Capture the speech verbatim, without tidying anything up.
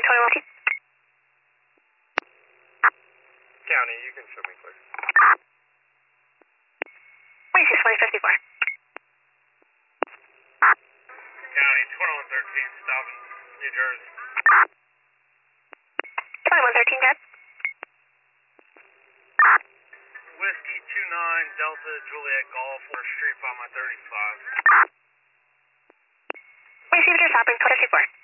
twenty-one T. County, you can show me clear. twenty-six twenty fifty-four. County, twenty-one thirteen, stopping New Jersey. twenty-one thirteen, Dad. Whiskey two nine Delta Juliet Golf, fourth Street by my thirty-five. Received your stopping, twenty fifty-four.